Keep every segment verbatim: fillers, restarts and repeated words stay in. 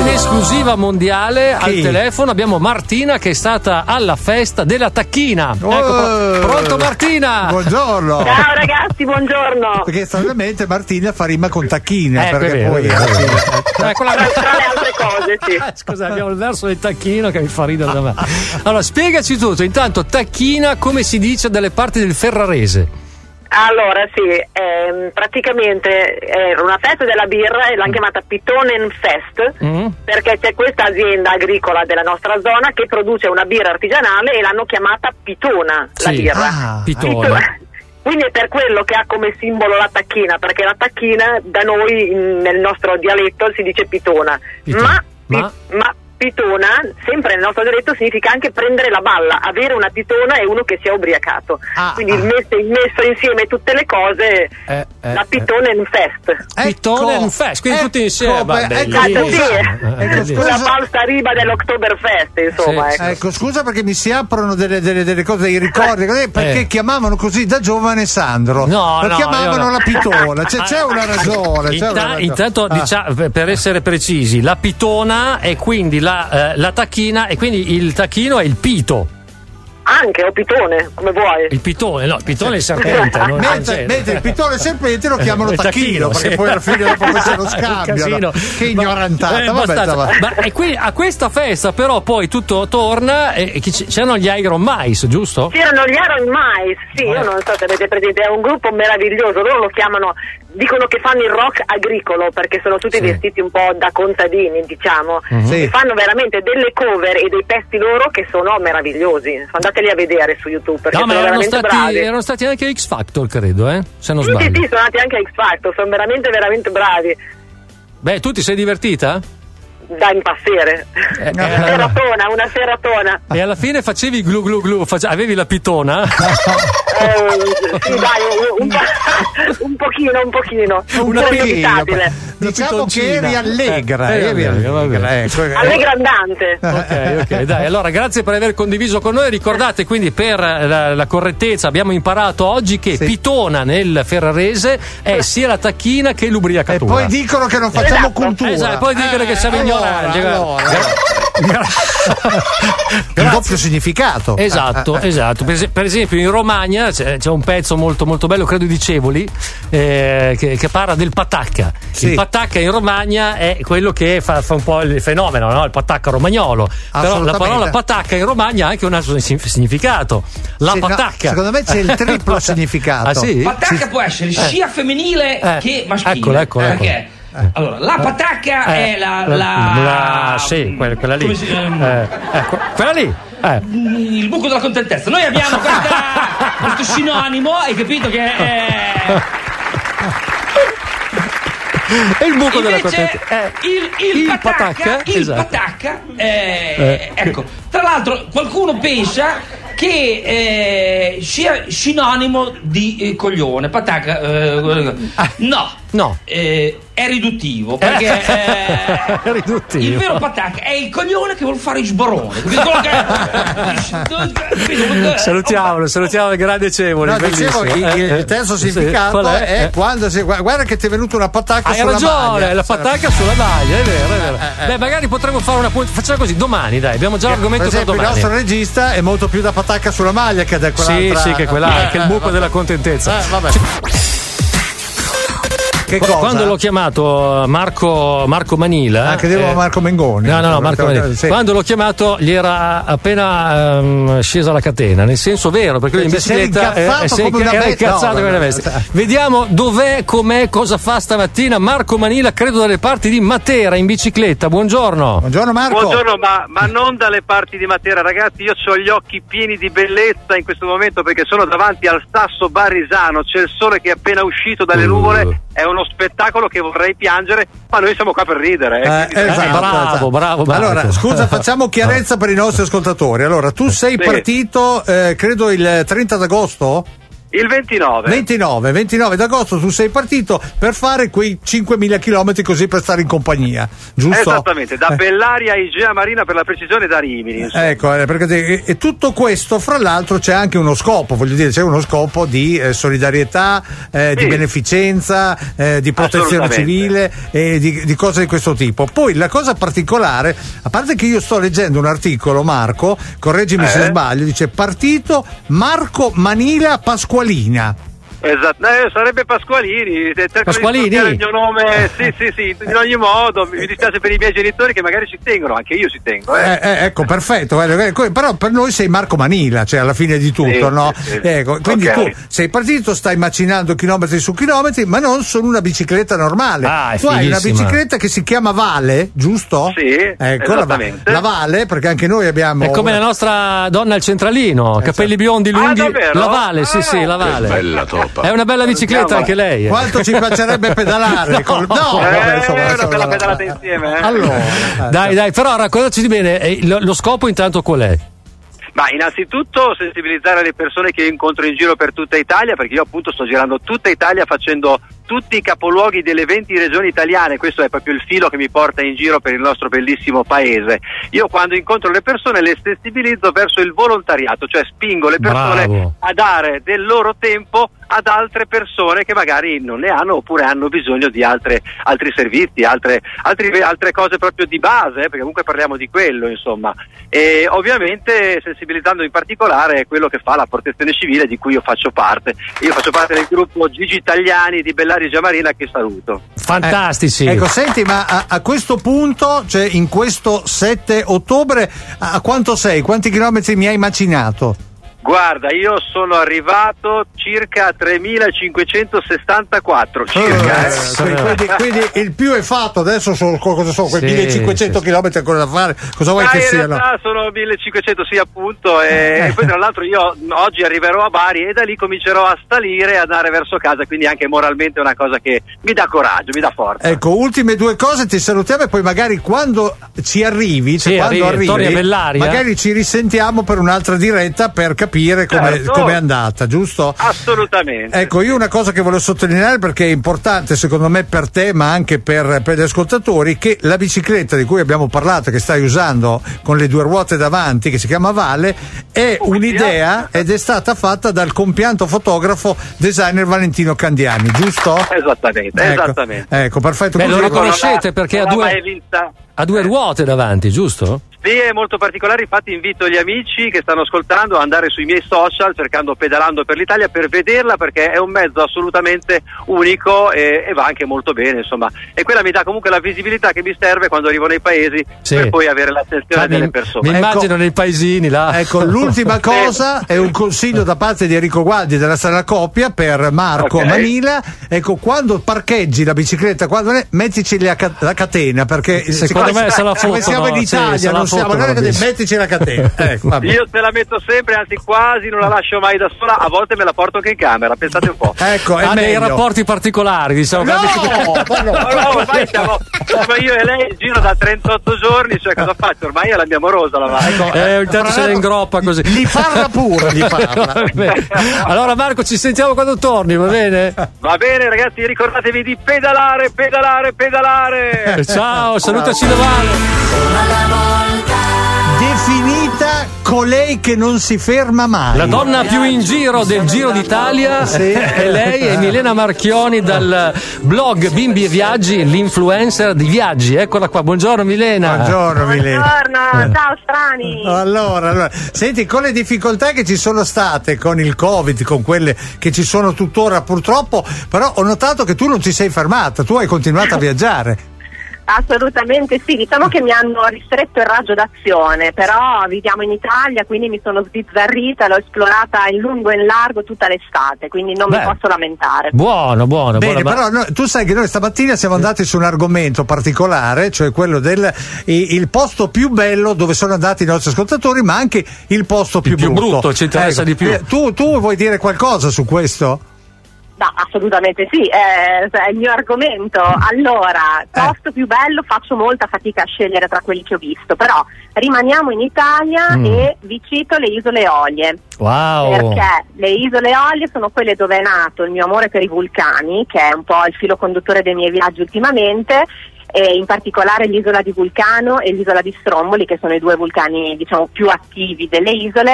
In esclusiva mondiale al telefono abbiamo Martina che è stata alla festa della tacchina. Oh. Ecco, pro- pronto Martina? Buongiorno. Ciao ragazzi, buongiorno. Perché stranamente Martina fa rima con tacchina, Ecco, perché è vero, poi è vero, è vero. Ecco la... tra le altre cose, sì. Scusa, abbiamo il verso del tacchino che mi fa ridere da me. Allora, spiegaci tutto. Intanto, tacchina, come si dice dalle parti del Ferrarese? Allora sì, ehm, praticamente era una festa della birra e l'hanno chiamata Pitonen Fest mm. perché c'è questa azienda agricola della nostra zona che produce una birra artigianale e l'hanno chiamata Pitona, sì. la birra. Ah, Pitona. Pitona. Quindi è per quello che ha come simbolo la tacchina, perché la tacchina da noi nel nostro dialetto si dice pitona, pitona. Ma, ma? Pi, ma pitona, sempre nel nostro dialetto, significa anche prendere la balla. Avere una pitona è uno che si è ubriacato. Ah, Quindi ah. Messo, messo insieme tutte le cose, eh, eh, la Pitonen Fest. Ecco, Pitonen Fest, quindi ecco, tutti insieme. Beh, ecco, sì, ecco, scusa, la falsa riba dell'Oktoberfest, insomma. Sì, ecco. ecco, scusa perché mi si aprono delle, delle, delle cose, dei ricordi, perché eh. chiamavano così da giovane Sandro. No, lo no, chiamavano no. la pitona. C'è, c'è una ragione. C'è Inta- una ragione. Intanto, ah. diciamo, per essere precisi, la pitona è quindi la, eh, la tacchina e quindi il tacchino è il pito. Anche, o pitone, come vuoi. Il pitone, no, il pitone è il serpente. Non mentre, mentre il pitone e il serpente lo chiamano tacchino, tacchino, perché sì. poi alla fine dopo se lo scambiano. Che ignorantata. Eh, vabbè, vabbè. Ma e qui a questa festa però poi tutto torna e c'erano gli Iron Mice, giusto? C'erano gli Iron Mice, sì, io non so se avete presente, è un gruppo meraviglioso, loro lo chiamano, dicono che fanno il rock agricolo perché sono tutti sì. vestiti un po' da contadini, diciamo, mm-hmm. e sì. fanno veramente delle cover e dei pezzi loro che sono meravigliosi. Andateli a vedere su YouTube perché no, sono ma veramente erano stati, bravi. Erano stati anche a X Factor, credo, eh? Se non sì, sbaglio. Sì, sì, sono andati anche a X Factor, sono veramente veramente bravi. Beh, tu ti sei divertita? Da impazzire, eh, una eh, seratona, una seratona. E alla fine facevi glu glu glu, face- avevi la pitona? eh, sì, dai, un, un, un pochino, un pochino, un una po' inevitabile. Diciamo che eri allegra, eh, eri allegra, ecco. Allegrandante. Ok, ok, dai, allora grazie per aver condiviso con noi. Ricordate quindi per la, la correttezza abbiamo imparato oggi che sì. pitona nel ferrarese è sia la tacchina che l'ubriacatura. E poi dicono che non facciamo esatto. cultura. Esatto, poi dicono eh, che siamo ignoranti. Allora, allora. Il doppio significato. Esatto, esatto. Per, per esempio in Romagna c'è, c'è un pezzo molto molto bello, credo di Cevoli, eh, che, che parla del patacca. Sì. Il patacca in Romagna è quello che fa, fa un po' il fenomeno, no? Il patacca romagnolo. Però la parola patacca in Romagna ha anche un altro significato. La sì, patacca. No, secondo me c'è il triplo significato. Ah, sì? Patacca sì. può essere sia femminile eh. che maschile. Eccola, eccola, perché? eccola. Eh. Allora, la patacca eh, è la, la, la, la sì, quella, quella lì. Si, um, eh, ecco, quella lì. Eh. Il buco della contentezza. Noi abbiamo questa, questo sinonimo, hai capito che è. E il buco invece, della contentezza. Eh, il, il, il patacca, patacca, il esatto. patacca eh, eh. ecco. Tra l'altro, qualcuno pensa che eh, sia sinonimo di eh, coglione. Patacca, eh, no. No. Eh, è riduttivo perché eh, è riduttivo. Il vero patacca è il coglione che vuol fare il sborone. Salutiamolo, salutiamo il grande Cevoli. No, dicevo, il, il terzo significato è, è quando si, guarda che ti è venuta una patacca Hai sulla ragione, maglia. La patacca sulla maglia, è vero, è vero. Eh, eh. Beh, magari potremmo fare una punt- facciamo così domani, dai, abbiamo già l'argomento per, esempio, per domani. Il nostro regista è molto più da patacca sulla maglia che da quell'altra. Sì, sì, che quella, eh, che il buco eh, della contentezza. Eh, vabbè. Che cosa? Quando l'ho chiamato Marco, Marco Manila. Ah, credevo eh, Marco Mengoni. No, no, no, Marco Manila. Sì. Quando l'ho chiamato gli era appena um, scesa la catena, nel senso vero, perché lui in bicicletta eh, si era incazzato come una bestia. Vediamo dov'è, com'è, cosa fa stamattina Marco Manila, credo dalle parti di Matera, in bicicletta. Buongiorno. Buongiorno Marco. Buongiorno, ma, ma non dalle parti di Matera, ragazzi. Io ho gli occhi pieni di bellezza in questo momento perché sono davanti al Sasso Barisano. C'è il sole che è appena uscito dalle nuvole. Uh. È uno spettacolo che vorrei piangere, ma noi siamo qua per ridere. Eh, eh, esatto, bravo, esatto. bravo, bravo. Allora, scusa, facciamo chiarezza per i nostri ascoltatori. Allora, tu sei sì. partito, eh, credo il trenta d'agosto? Il ventinove. ventinove, ventinove d'agosto tu sei partito per fare quei cinquemila chilometri così per stare in compagnia, giusto? Esattamente, da Bellaria a Igea Marina per la precisione, da Rimini. Insomma. Ecco, perché e, e tutto questo, fra l'altro, c'è anche uno scopo, voglio dire, c'è uno scopo di eh, solidarietà, eh, sì. di beneficenza, eh, di protezione civile e di, di cose di questo tipo. Poi la cosa particolare, a parte che io sto leggendo un articolo, Marco, correggimi eh. se sbaglio, dice partito Marco Manila Pasqualina. Esatto, eh, sarebbe Pasqualini. Pasqualini? Il mio nome, sì, sì, sì, in ogni modo. Mi dispiace per i miei genitori che magari ci tengono, anche io ci tengo. Eh. Eh, eh, ecco, perfetto. Eh, però per noi sei Marco Manila, cioè alla fine di tutto, sì, no? Sì, sì. Ecco, quindi okay. tu sei partito, stai macinando chilometri su chilometri, ma non su una bicicletta normale. Ah, tu hai una bicicletta che si chiama Vale, giusto? Sì, ecco, esattamente. La, la Vale, perché anche noi abbiamo. È come una... la nostra donna al centralino, esatto. capelli biondi lunghi. Ah, la Vale, sì, ah, sì, la Vale. Bella toppa. È una bella bicicletta anche lei. Quanto ci piacerebbe pedalare? no, col... no eh, vabbè, insomma, è una bella pedalata insieme. Eh. Allora, dai, dai, però raccontaci di bene, lo, lo scopo intanto qual è? Ma innanzitutto sensibilizzare le persone che io incontro in giro per tutta Italia, perché io appunto sto girando tutta Italia facendo tutti i capoluoghi delle venti regioni italiane. Questo è proprio il filo che mi porta in giro per il nostro bellissimo paese. Io quando incontro le persone le sensibilizzo verso il volontariato, cioè spingo le persone Bravo. a dare del loro tempo ad altre persone che magari non ne hanno oppure hanno bisogno di altre, altri servizi, altre, altri, altre cose proprio di base, eh, perché comunque parliamo di quello, insomma. E ovviamente sensibilizzando in particolare quello che fa la protezione civile di cui io faccio parte. Io faccio parte del gruppo Gigi Italiani di Bellaria Igea Marina, che saluto. Fantastici. Eh, ecco, senti, ma a, a questo punto, cioè in questo sette ottobre, a, a quanto sei? Quanti chilometri mi hai macinato? Guarda, io sono arrivato circa a tremilacinquecentosessantaquattro circa, eh, eh. Quindi, quindi il più è fatto, adesso sono cosa sono quei sì, millecinquecento sì, chilometri ancora da fare, cosa vuoi ah, che siano? In realtà sono millecinquecento sì appunto e, eh. e poi tra l'altro io oggi arriverò a Bari e da lì comincerò a salire e andare verso casa, quindi anche moralmente è una cosa che mi dà coraggio, mi dà forza. Ecco, ultime due cose, ti salutiamo e poi magari quando ci arrivi, cioè sì, quando arrivi, arrivi Bellaria, magari ci risentiamo per un'altra diretta per capire capire come certo. è andata, giusto? Assolutamente. Ecco, io una cosa che voglio sottolineare, perché è importante secondo me per te ma anche per, per gli ascoltatori, che la bicicletta di cui abbiamo parlato, che stai usando con le due ruote davanti, che si chiama Vale, è oh, un'idea ed è stata fatta dal compianto fotografo designer Valentino Candiani, giusto? Esattamente, ecco, esattamente. Ecco, perfetto. Beh, lo riconoscete perché ha due, ha due ruote davanti, giusto? Sì, è molto particolare, infatti invito gli amici che stanno ascoltando ad andare sui miei social cercando Pedalando per l'Italia per vederla, perché è un mezzo assolutamente unico e, e va anche molto bene, insomma, e quella mi dà comunque la visibilità che mi serve quando arrivo nei paesi sì. per poi avere l'attenzione delle persone. Mi immagino ecco, nei paesini là. Ecco, l'ultima cosa è un consiglio da parte di Enrico Gualdi della Sala Coppia per Marco okay. Manila. Ecco, quando parcheggi la bicicletta, quando ne, mettici la, la catena, perché secondo me se la foto, come siamo in Italia sì, non siamo magari che mettici la catena. Ecco, io te la metto sempre, anzi quasi non la lascio mai da sola, a volte me la porto anche in camera, pensate un po'. Ecco, è ha meglio. dei rapporti particolari, diciamo. No, no, no, no, ormai siamo, siamo io e lei in giro da trentotto giorni, cioè cosa faccio? Ormai è la mia amorosa la va. Ecco, eh, ogni tanto se ne ingroppa così. Li parla pure, li parla. Allora Marco, ci sentiamo quando torni, va bene? Va bene ragazzi, ricordatevi di pedalare, pedalare, pedalare. Ciao, salutaci da Vale. Definita colei che non si ferma mai. La donna più in giro del Giro d'Italia sì. è lei, è Milena Marchioni dal blog Bimbi e Viaggi, l'influencer di viaggi. Eccola qua, buongiorno Milena. Buongiorno Milena. Buongiorno, ciao strani. Allora, allora, senti, con le difficoltà che ci sono state con il Covid, con quelle che ci sono tuttora purtroppo, però ho notato che tu non ti sei fermata, tu hai continuato a viaggiare. Assolutamente sì, diciamo che mi hanno ristretto il raggio d'azione, però viviamo in Italia, quindi mi sono sbizzarrita, l'ho esplorata in lungo e in largo tutta l'estate, quindi non Beh, mi posso lamentare. Buono, buono. Bene, buono, però no, tu sai che noi stamattina siamo andati su un argomento particolare, cioè quello del il, il posto più bello dove sono andati i nostri ascoltatori, ma anche il posto più, il più brutto. brutto, ci interessa ecco, di più. Tu, tu vuoi dire qualcosa su questo? No, assolutamente sì, è, è il mio argomento. Allora, posto eh. più bello, faccio molta fatica a scegliere tra quelli che ho visto, però rimaniamo in Italia mm. e vi cito le Isole Eolie. Wow! Perché le Isole Eolie sono quelle dove è nato il mio amore per i vulcani, che è un po' il filo conduttore dei miei viaggi ultimamente, e in particolare l'isola di Vulcano e l'isola di Stromboli, che sono i due vulcani, diciamo, più attivi delle isole,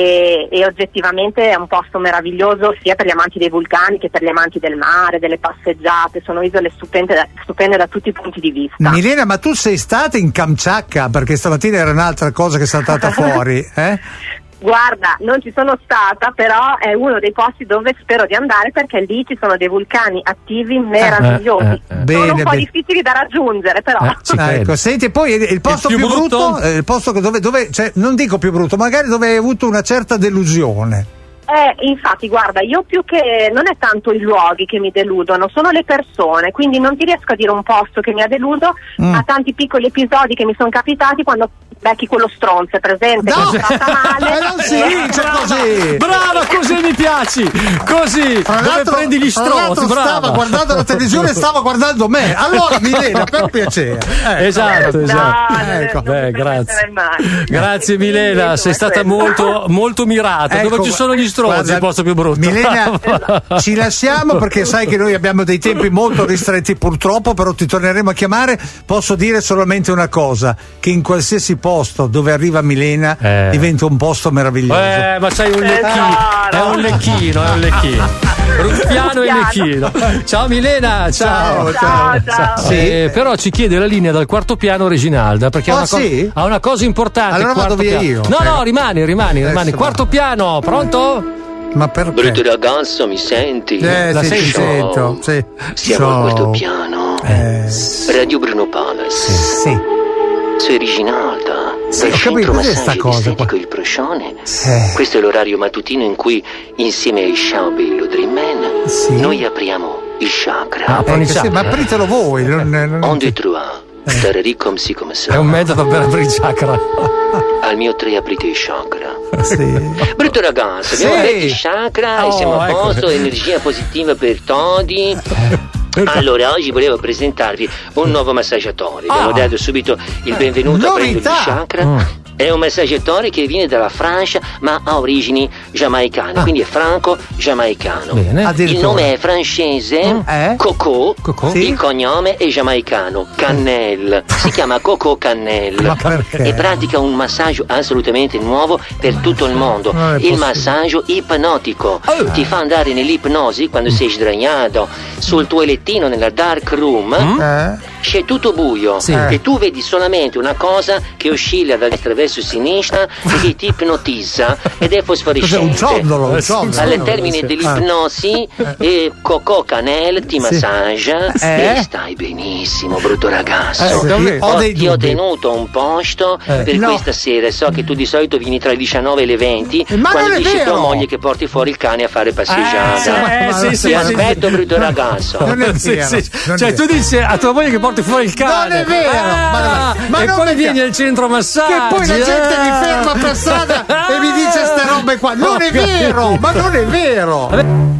e, e oggettivamente è un posto meraviglioso sia per gli amanti dei vulcani che per gli amanti del mare, delle passeggiate. Sono isole stupende da, stupende da tutti i punti di vista. Milena, ma tu sei stata in Kamchatka? Perché stamattina era un'altra cosa che è saltata fuori, eh? Guarda, non ci sono stata, però è uno dei posti dove spero di andare, perché lì ci sono dei vulcani attivi meravigliosi. Eh, eh, eh. Sono Bene, un po' bene. difficili da raggiungere, però. Eh, ecco, senti, poi il posto il più, più brutto, brutto eh, il posto dove, dove cioè, non dico più brutto, magari dove hai avuto una certa delusione. Eh, infatti, guarda, io più che non è tanto i luoghi che mi deludono, sono le persone, quindi non ti riesco a dire un posto che mi ha deluso, mm. ma tanti piccoli episodi che mi sono capitati quando becchi quello stronzo, è presente, no. che è stata male. Eh, non si dice così. Brava, così mi piaci. Così, dove prendi gli stronzi, brava. Stava guardando la televisione e stava guardando me. Allora, Milena, per piacere. Ecco. Esatto, esatto. No, ecco. non Beh, grazie. Mai. Grazie Milena, sei stata molto, molto mirata. Ecco, dove ci sono gli stronzi, guarda, il posto più brutto. Milena, ci lasciamo perché sai che noi abbiamo dei tempi molto ristretti purtroppo, però ti torneremo a chiamare. Posso dire solamente una cosa, che in qualsiasi posto dove arriva Milena eh. diventa un posto meraviglioso. Eh, ma sei un lecchino, è un lecchino, è un lecchino. Ruffiano e lecchino. Ciao Milena, ciao. Ciao, ciao. ciao. Sì. Eh, però ci chiede la linea dal quarto piano Reginalda, perché oh, ha, una sì? co- ha una cosa importante. Allora vado via io. No, eh. no, rimani, rimani, Adesso rimani. va. Quarto piano, pronto? Ma perché? Brutto ragazzo, mi senti? Eh, La sì, sento? ti sento. Sì. Siamo Ciao. al quarto piano. Eh. Radio Bruno Palace. Sì. Sei Reginalda. Sì, Dal ho capito, centro cos'è sta massaggio cosa estetico qua? Il Proscione. Eh. Questo è l'orario mattutino in cui, insieme ai Sciabello Dream Man, Sì. noi apriamo il chakra. Ah, Eh, che sì, ma apritelo voi. Non, non... On de trois. Tarari come si come È un metodo per aprire il chakra. Al mio tre aprite il chakra. Sì. Brutto ragazzo, abbiamo Sì. aperto il chakra Oh, e siamo a ecco. posto, energia positiva per tutti. Allora, oggi volevo presentarvi un nuovo massaggiatore. Abbiamo Ah. dato subito il benvenuto a prendere il Novità. chakra. Mm. È un massaggiatore che viene dalla Francia, ma ha origini giamaicane, Ah. quindi è franco-giamaicano. Bene. Il Addirittura. nome è francese, Eh? Coco, Coco. Sì. il cognome è giamaicano, Cannelle. Si chiama Coco Cannelle. Ma perché? E pratica un massaggio assolutamente nuovo per tutto il mondo. Non è Il possibile. massaggio ipnotico. Oh. Ti fa andare nell'ipnosi quando sei sdraiato sul tuo lettino nella dark room. Eh? C'è tutto buio Sì. e tu vedi solamente una cosa che oscilla da destra verso sinistra e che ti ipnotizza ed è fosforescente. Cos'è, un ciondolo? Un Eh, sì, ciondolo. Al termine Sì. dell'ipnosi, eh, Coco Canel ti massaggia Eh? e stai benissimo, brutto ragazzo. Eh, sì, ho Oh, dei ti ho dubbi. tenuto un posto Eh. per No. questa sera. So che tu di solito vieni tra le diciannove e le venti Ma quando non è dici a tua vero! moglie che porti fuori il cane a fare passeggiata. Eh, sì, sì, Ti sì, aspetto, sì. brutto ragazzo. Non è Sì, vero. sì. Non è Cioè, vero. tu dici a tua moglie che porti fuori il cane. Non è vero. Ah, Ma- ma e non poi mi vieni piace. al centro massaggi. Che poi la gente mi eh. ferma per strada e mi dice ste robe qua. Non è Ho capito. vero, ma non è vero.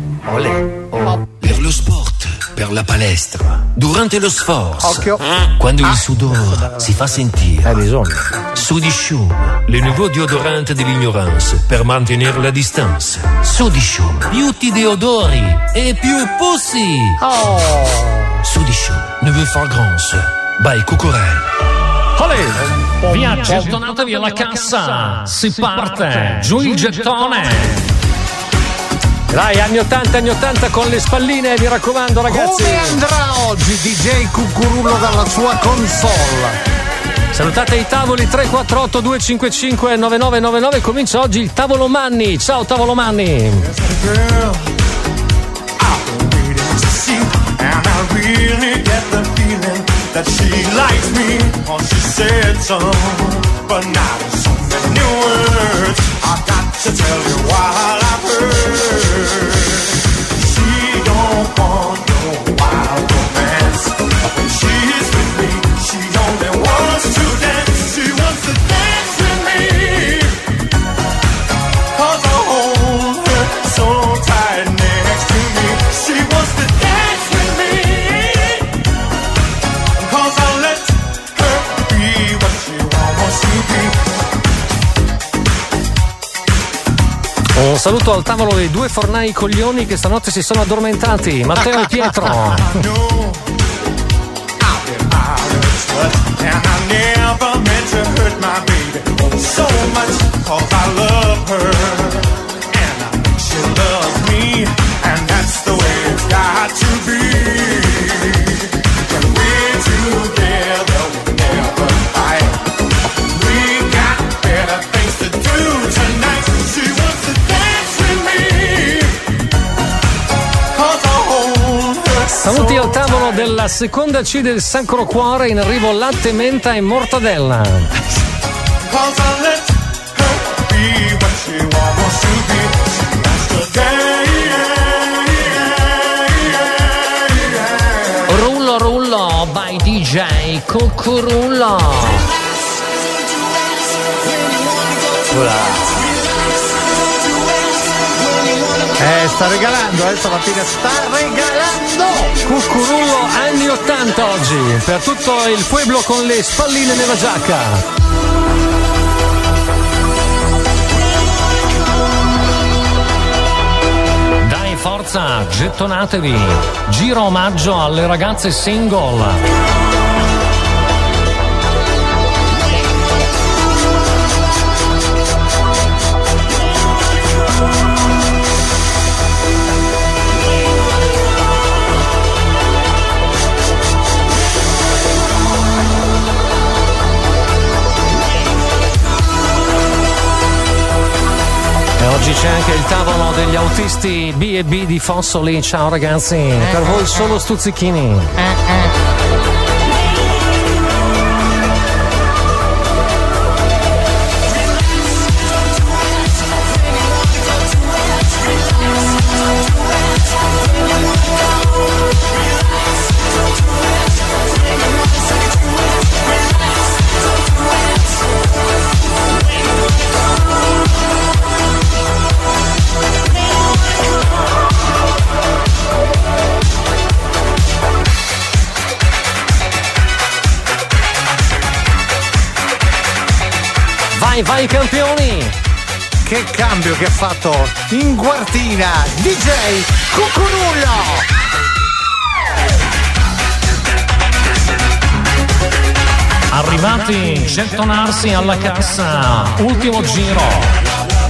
Per lo sport, per la palestra, durante lo sforzo, Occhio. quando il sudore si fa sentire. Hai bisogno. Sudishum, le nouveau déodorant de l'ignorance per mantenere la distanza. Sudishum, più ti deodori e più pussi. Oh. Sudishum, ne veut faire grande. By Cucurel. Olè! Via, gettonatevi alla cassa! Si parte! Giù il gettone! Dai, anni ottanta, anni ottanta con le spalline, mi raccomando ragazzi! Come andrà oggi D J Cucurullo dalla sua console? Salutate i tavoli tre quattro otto due cinque cinque nove nove nove nove, comincia oggi il Tavolo Manni! Ciao Tavolo Manni! That she likes me, or she said so, but not in so many words. I got to tell you what I've heard. She don't want no wild romance. When she's with me, she only wants to dance. She wants to dance with me. Cause I hold her so tight next to me. She saluto al tavolo dei due fornai coglioni che stanotte si sono addormentati, Matteo e Pietro. And I never meant to hurt my baby so much, cause I love her and I think she loves me, and that's the way it's got to be. When we're together we'll never fight. We got better things to do tonight. She wants to dance with me, cause I hold her. Saluti al tavolo della seconda C del Sacro Cuore, in arrivo latte, menta e mortadella. Cause I let her be what she wants to be. She wants to dance. Rullo rullo by D J Cucurullo. Eh, sta regalando, eh, stamattina sta regalando! Cucurullo anni ottanta oggi, per tutto il pueblo con le spalline nella giacca. Dai forza, gettonatevi, giro omaggio alle ragazze single. Oggi c'è anche il tavolo degli autisti B e B di Fossoli. Ciao ragazzi, per voi solo stuzzichini. Vai, vai campioni! Che cambio che ha fatto in quartina D J Cucurullo! Arrivati, gettonarsi alla cassa, ultimo giro.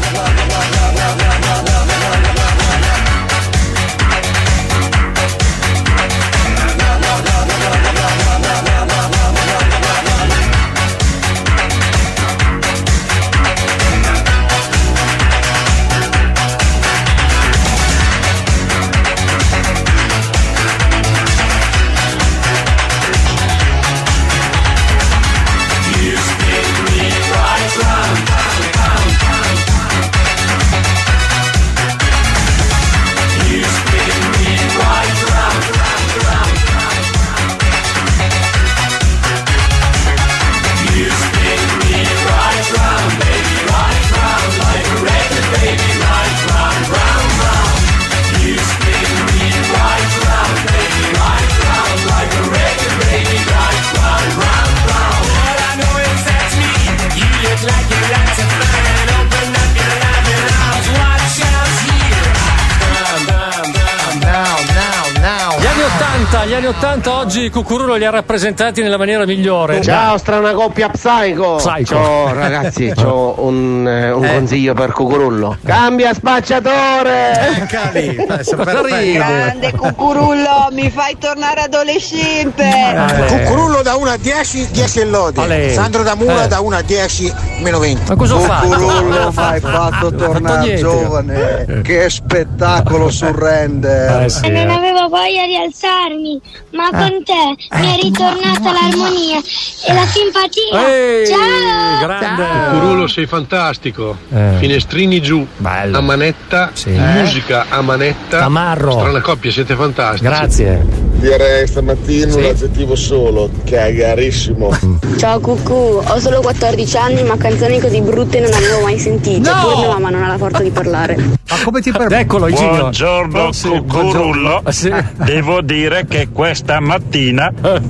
Gli anni ottanta oggi Cucurullo li ha rappresentati nella maniera migliore. Ciao, strana coppia Psycho. Psycho. Ciao ragazzi, ho un, eh, un Eh. consiglio per Cucurullo. Cambia spacciatore! Cali, Grande Cucurullo, mi fai tornare adolescente. Eh. Cucurullo da uno a dieci, dieci e lode. Ale. Sandro da Mura Eh. da uno a dieci, meno venti. Ma cosa ho fatto? Cucurullo, mi hai fatto tornare niente. giovane. Che spettacolo surrende. Eh, sì, Non eh. avevo voglia di alzarmi, ma con te mi è ritornata l'armonia e la simpatia. Ehi, Ciao! grande. Cucurullo, sei fantastico. Eh. Finestrini giù, Bello. a manetta, Sì. musica a manetta. Tamarro. Strana coppia, siete fantastici. Grazie. Direi stamattina Sì. un aggettivo solo, cagarissimo. Ciao Cucù, ho solo quattordici anni ma canzoni così brutte non avevo mai sentite. No! Pure mia mamma non ha la forza di parlare. Ma come ti permetti? Eccolo, Gino. Buongiorno Oh, sì, Cucurullo. buongiorno. Sì. Devo dire che questa mattina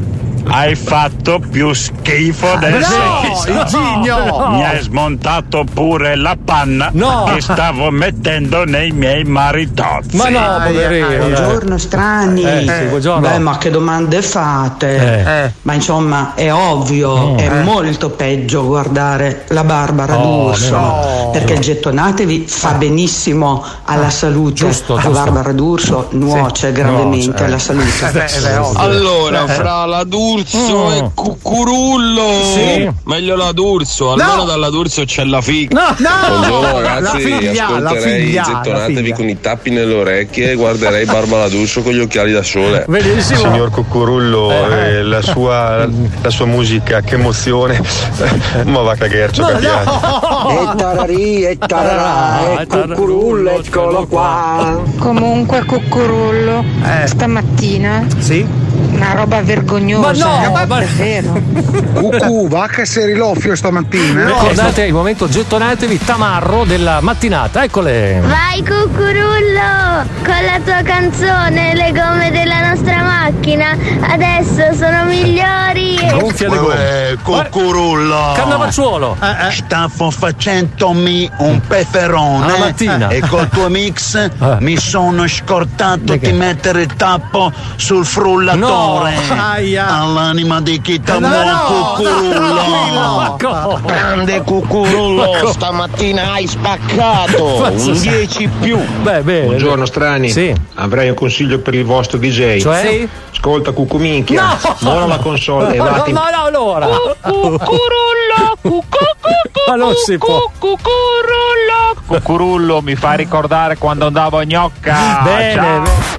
hai fatto più schifo del no, sesso. il Gigno! No. Mi hai smontato pure la panna no. che stavo mettendo nei miei maritozzi. Ma no, poverino. Buongiorno strani. Eh, sì, buongiorno. Beh, ma che domande fate? Eh. Eh. Ma insomma, è ovvio, Mm. è Eh. molto peggio guardare la Barbara Oh, D'Urso, no. perché gettonatevi fa benissimo alla salute. Giusto, la giusto. Barbara D'Urso nuoce Sì. gravemente Nuoce, eh. alla salute. Eh, beh, beh, ovvio. Allora, Eh. fra la D'Urso Mm. e Cucurullo, Sì. meglio la D'Urso, almeno No. dalla D'Urso c'è la figa. No, no, Buongiorno la ragazzi, figlia, la ascolterei figlia, la gettonatevi figlia. con i tappi nelle orecchie e guarderei Barbara D'Urso con gli occhiali da sole. Benissimo. Signor Cucurullo, Eh. eh, la, sua, la sua musica, che emozione. Ma va a cagercio, No, cambiato. no. E tararì, e tararà, e cucurullo, eccolo qua. Comunque Cucurullo, Eh. stamattina Sì? una roba vergognosa. Ma no, ma- davvero. Cucù, va che sei riloffio stamattina. Ricordate il momento gettonatevi tamarro della mattinata, eccole. Vai Cucurullo con la tua canzone, le gomme della nostra macchina adesso sono migliori. Gonfia le gomme. Eh, Cucurullo, Cannavacciuolo. Eh, eh. stavo facendomi un peperone Alla mattina. e col tuo mix mi sono scordato Perché? di mettere il tappo sul frullatore. Aia. All'anima di chi t'ha No, no, no, Cucurullo. Come? Grande Cucurullo, stamattina hai spaccato. Mazza Un sa- dieci più. Beh, bene. Buongiorno strani, Sì. avrei un consiglio per il vostro D J. Cioè? Sì. Ascolta Cucuminchia, No! mola la console e Ma no, vatti. ma no, allora. Cucurullo, Ma non si può. Cucurullo. Cucurullo mi fa ricordare quando andavo a Gnocca. Bene, Ciao. bene.